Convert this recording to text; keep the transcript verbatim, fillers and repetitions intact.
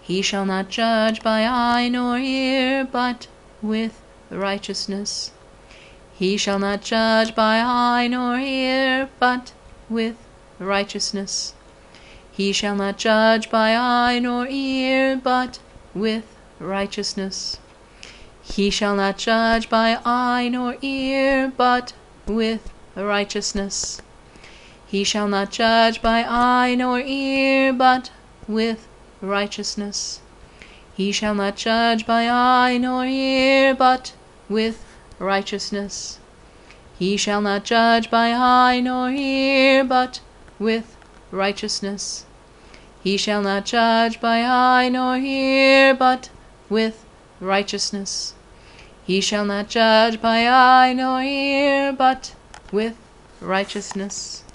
He shall not judge by eye nor ear, but with righteousness. He shall not judge by eye nor ear, but with righteousness. He shall not judge by eye nor ear, but with righteousness. He shall not judge by eye nor ear, but with righteousness. He shall not judge by eye nor ear, but with righteousness. He shall not judge by eye nor ear, but with righteousness. He shall not judge by eye nor ear, but with righteousness. He shall not judge by eye nor ear, but with righteousness. He shall not judge by eye nor ear, but with righteousness.